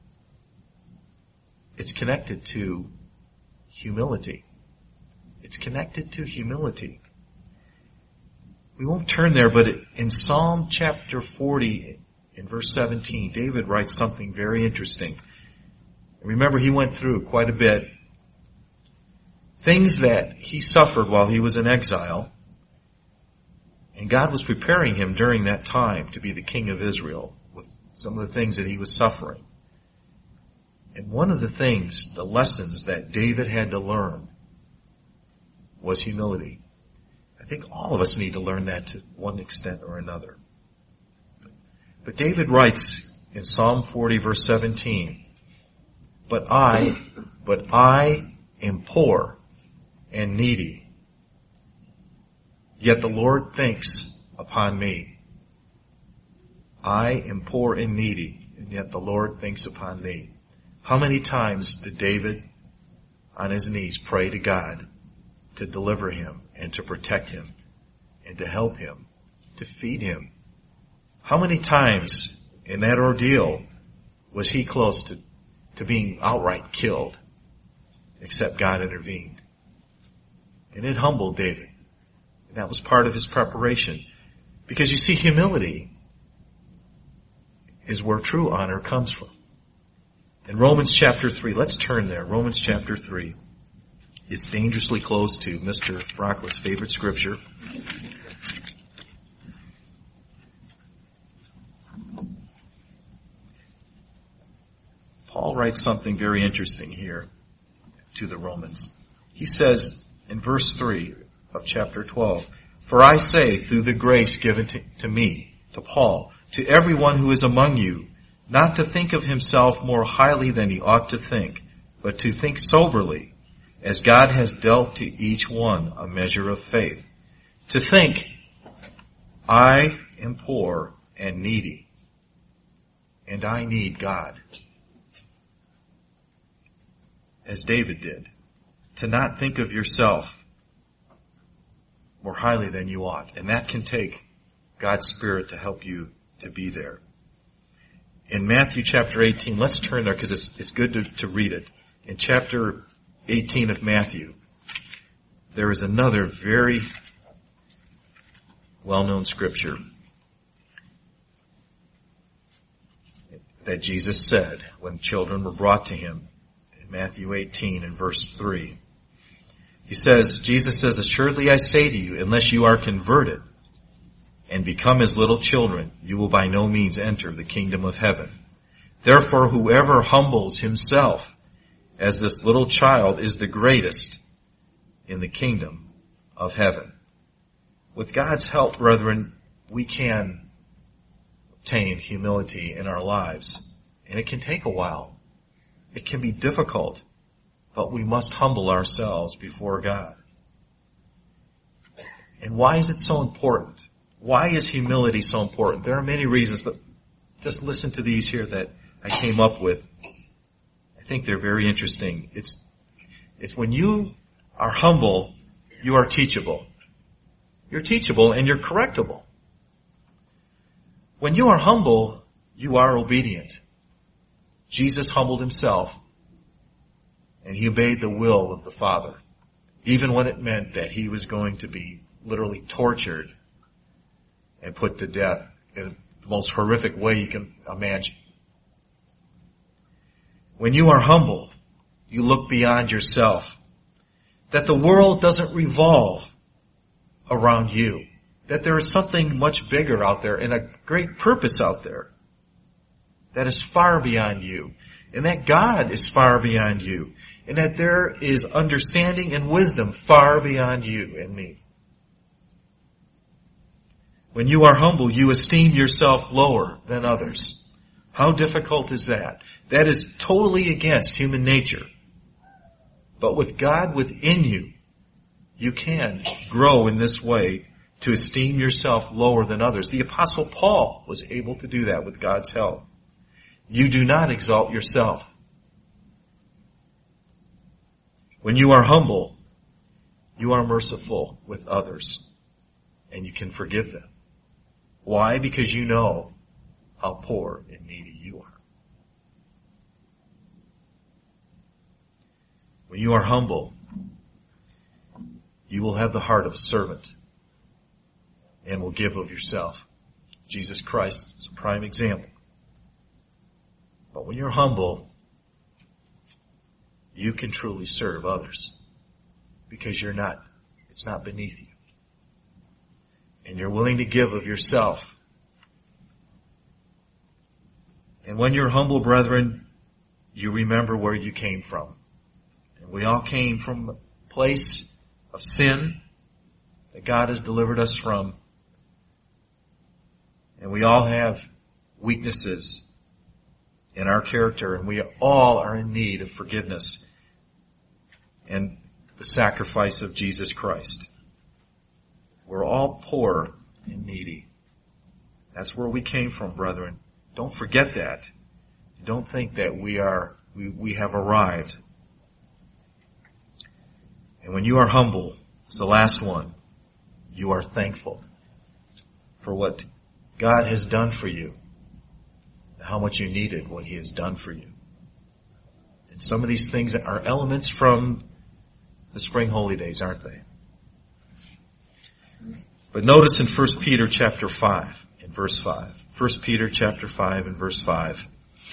It's connected to humility. It's connected to humility. We won't turn there, but in Psalm chapter forty, in verse seventeen, David writes something very interesting. Remember, he went through quite a bit. Things that he suffered while he was in exile. And God was preparing him during that time to be the king of Israel with some of the things that he was suffering. And one of the things, the lessons that David had to learn was humility. I think all of us need to learn that to one extent or another. But David writes in Psalm forty verse seventeen, But I, but I am poor and needy, yet the Lord thinks upon me. I am poor and needy, and yet the Lord thinks upon me. How many times did David on his knees pray to God to deliver him and to protect him and to help him, to feed him? How many times in that ordeal was he close to, to being outright killed, except God intervened? And it humbled David. And that was part of his preparation. Because you see, humility is where true honor comes from. In Romans chapter three, let's turn there. Romans chapter three. It's dangerously close to Mister Brockler's favorite scripture. Paul writes something very interesting here to the Romans. He says in verse three of chapter twelve, For I say, through the grace given to, to me, to Paul, to everyone who is among you, not to think of himself more highly than he ought to think, but to think soberly, as God has dealt to each one a measure of faith. To think, I am poor and needy, and I need God. As David did. To not think of yourself more highly than you ought. And that can take God's Spirit to help you to be there. In Matthew chapter eighteen, let's turn there because it's, it's good to, to read it. In chapter eighteen of Matthew, there is another very well-known scripture that Jesus said when children were brought to him in Matthew eighteen and verse three. He says, Jesus says, "Assuredly I say to you, unless you are converted and become as little children, you will by no means enter the kingdom of heaven. Therefore, whoever humbles himself as this little child is the greatest in the kingdom of heaven." With God's help, brethren, we can obtain humility in our lives. And it can take a while. It can be difficult, but we must humble ourselves before God. And why is it so important? Why is humility so important? There are many reasons, but just listen to these here that I came up with. I think they're very interesting. It's, it's when you are humble, you are teachable. You're teachable and you're correctable. When you are humble, you are obedient. Jesus humbled himself and he obeyed the will of the Father, even when it meant that he was going to be literally tortured and put to death in the most horrific way you can imagine. When you are humble, you look beyond yourself. That the world doesn't revolve around you. That there is something much bigger out there and a great purpose out there that is far beyond you. And that God is far beyond you. And that there is understanding and wisdom far beyond you and me. When you are humble, you esteem yourself lower than others. How difficult is that? That is totally against human nature. But with God within you, you can grow in this way to esteem yourself lower than others. The Apostle Paul was able to do that with God's help. You do not exalt yourself. When you are humble, you are merciful with others, and you can forgive them. Why? Because you know how poor and needy you are. When you are humble, you will have the heart of a servant and will give of yourself. Jesus Christ is a prime example. But when you're humble, you can truly serve others because you're not, it's not beneath you. And you're willing to give of yourself. And when you're humble, brethren, you remember where you came from. And we all came from a place of sin that God has delivered us from. And we all have weaknesses in our character, and we all are in need of forgiveness and the sacrifice of Jesus Christ. We're all poor and needy. That's where we came from, brethren. Don't forget that. Don't think that we are, we, we have arrived. And when you are humble, it's the last one, you are thankful for what God has done for you, and how much you needed what he has done for you. And some of these things are elements from the spring holy days, aren't they? But notice in First Peter chapter five, in verse five. First Peter chapter five and verse five.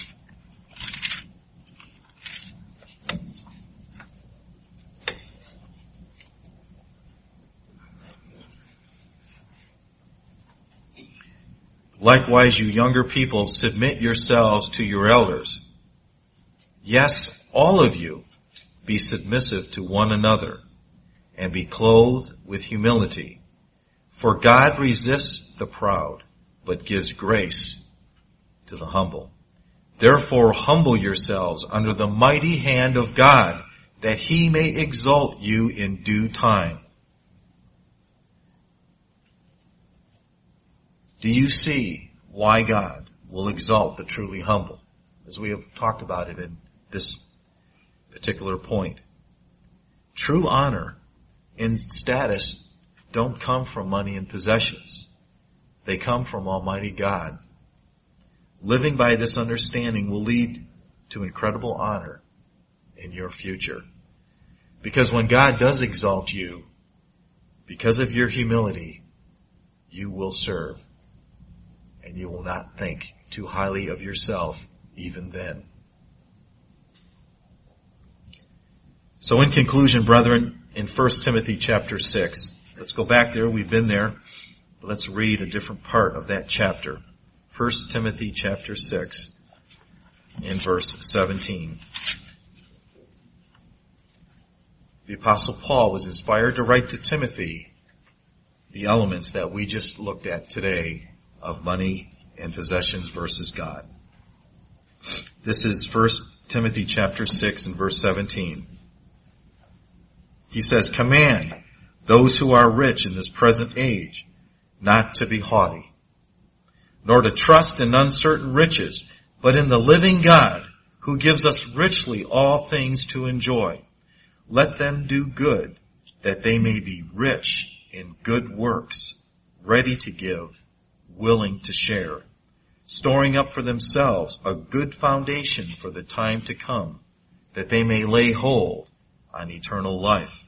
Likewise, you younger people, submit yourselves to your elders. Yes, all of you, be submissive to one another, and be clothed with humility. For God resists the proud, but gives grace to the humble. Therefore, humble yourselves under the mighty hand of God, that he may exalt you in due time. Do you see why God will exalt the truly humble? As we have talked about it in this particular point. True honor and status don't come from money and possessions. They come from Almighty God. Living by this understanding will lead to incredible honor in your future. Because when God does exalt you, because of your humility, you will serve, and you will not think too highly of yourself even then. So in conclusion, brethren, in First Timothy chapter six, let's go back there. We've been there. But let's read a different part of that chapter. First Timothy chapter six, in verse seventeen. The Apostle Paul was inspired to write to Timothy the elements that we just looked at today of money and possessions versus God. This is First Timothy chapter six and verse seventeen. He says, "Command those who are rich in this present age not to be haughty, nor to trust in uncertain riches, but in the living God, who gives us richly all things to enjoy. Let them do good, that they may be rich in good works, ready to give, willing to share, storing up for themselves a good foundation for the time to come, that they may lay hold on eternal life."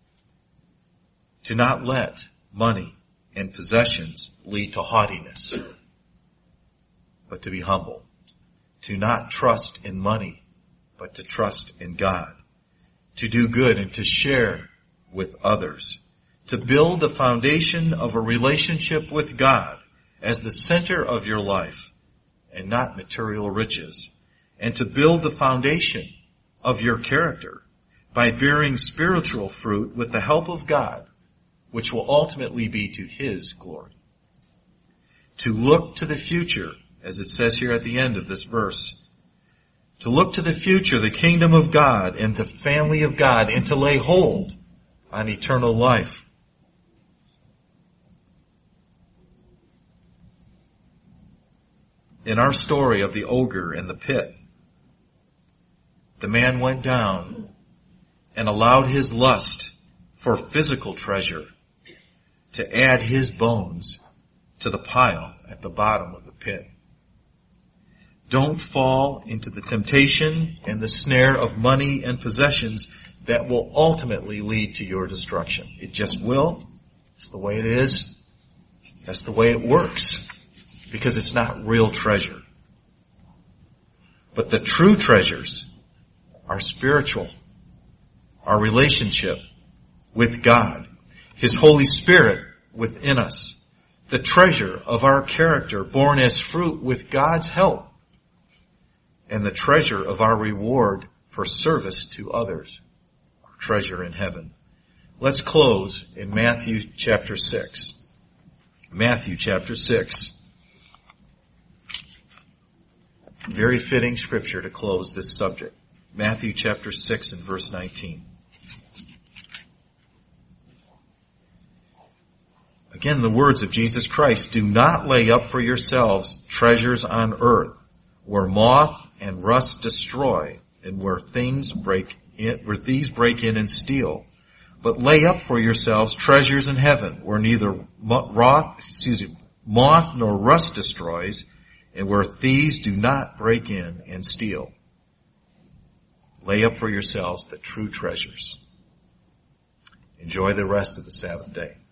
To not let money and possessions lead to haughtiness, but to be humble. To not trust in money, but to trust in God. To do good and to share with others. To build the foundation of a relationship with God as the center of your life and not material riches. And to build the foundation of your character by bearing spiritual fruit with the help of God, which will ultimately be to His glory. To look to the future, as it says here at the end of this verse, to look to the future, the kingdom of God and the family of God, and to lay hold on eternal life. In our story of the ogre and the pit, the man went down and allowed his lust for physical treasure to add his bones to the pile at the bottom of the pit. Don't fall into the temptation and the snare of money and possessions that will ultimately lead to your destruction. It just will. It's the way it is. That's the way it works. Because it's not real treasure. But the true treasures are spiritual. Our relationship with God. His Holy Spirit within us. The treasure of our character born as fruit with God's help. And the treasure of our reward for service to others. Our treasure in heaven. Let's close in Matthew chapter six. Matthew chapter six. Very fitting scripture to close this subject. Matthew chapter six and verse nineteen. Again, the words of Jesus Christ, "Do not lay up for yourselves treasures on earth, where moth and rust destroy, and where things break in, where thieves break in and steal. But lay up for yourselves treasures in heaven, where neither moth, excuse me, moth nor rust destroys, and where thieves do not break in and steal." Lay up for yourselves the true treasures. Enjoy the rest of the Sabbath day.